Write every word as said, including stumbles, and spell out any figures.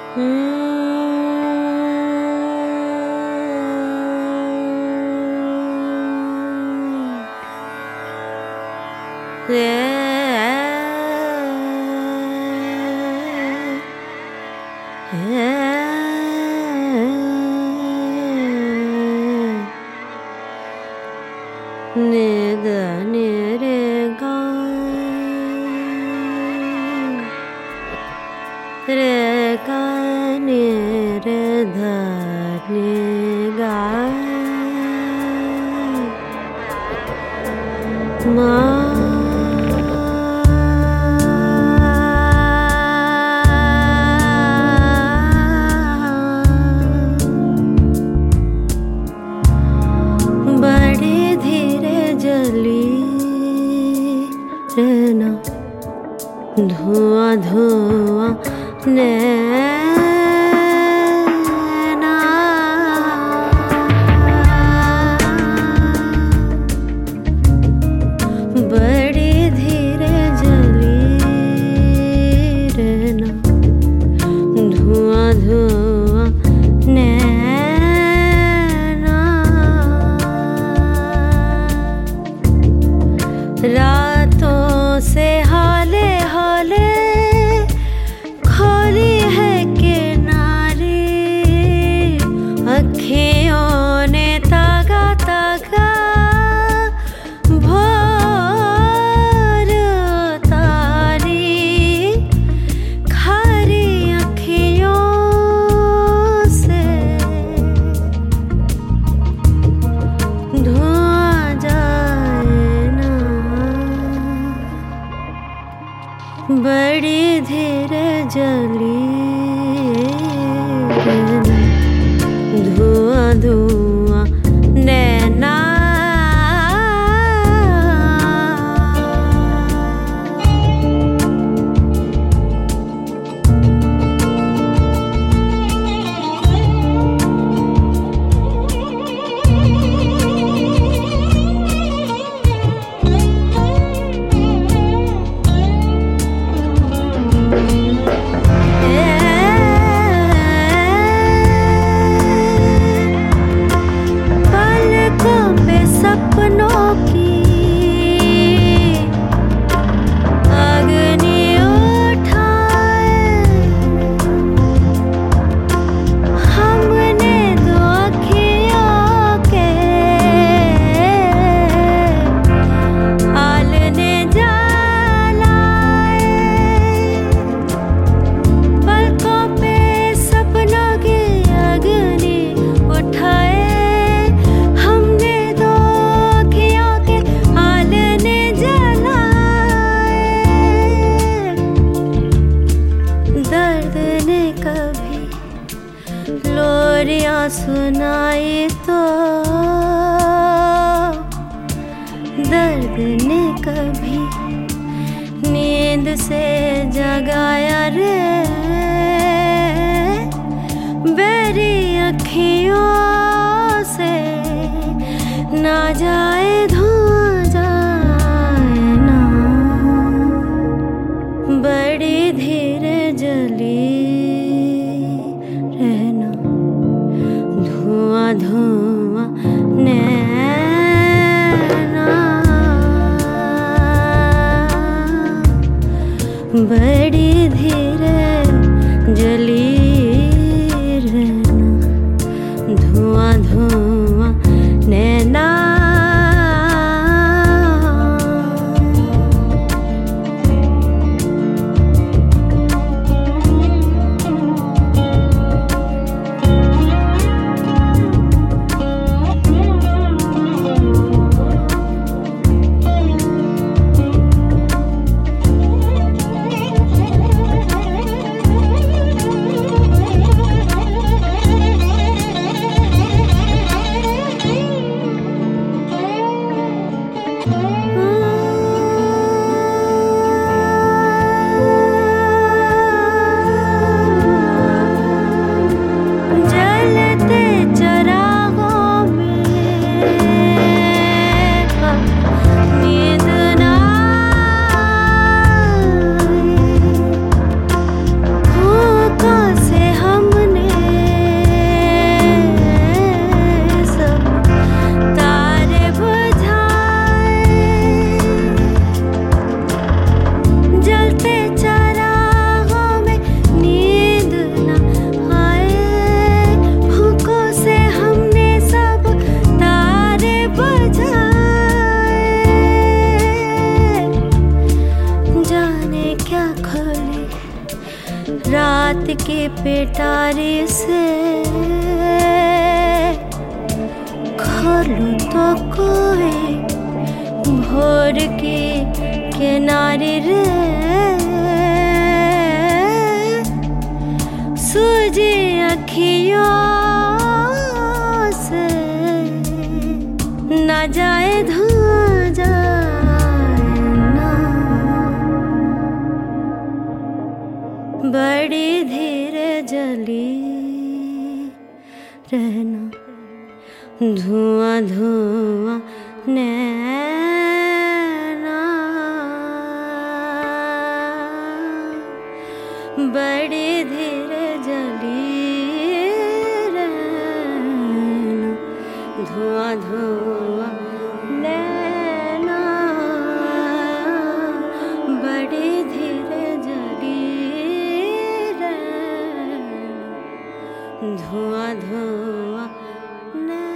बड़े धीरे जली रहना, धुआं धुआं नैना, बड़ी धीरे जली रहना, धुआं धुआं नैना, रातों से हाले हाले खोली है किनारे, अखियों ने तागा तागा भोर उतारी, खारी अखियों से धुआं जाए ना, बड़ी धीरे जली रहना, धुआं धुआं नैना। लोरियां सुनाई तो दर्द ने कभी नींद से जगाया रे, बेरी अखियों से ना जाए धुआं जाए ना, बड़ी धीरे जली रहना, धुआं धुआं नैना, बड़ी धीरे पेटारी से खोलूं तो कोई भोर की किनारे रे सूजी अखियों से ना जाए धुआं जाए ना बड़ी धीरे जली रहना धुआं धुआं नैना बड़ी धीरे जली रहना धुआं धुआं नैना बड़ी धीरे जली रहना धुआं धुआं नैना।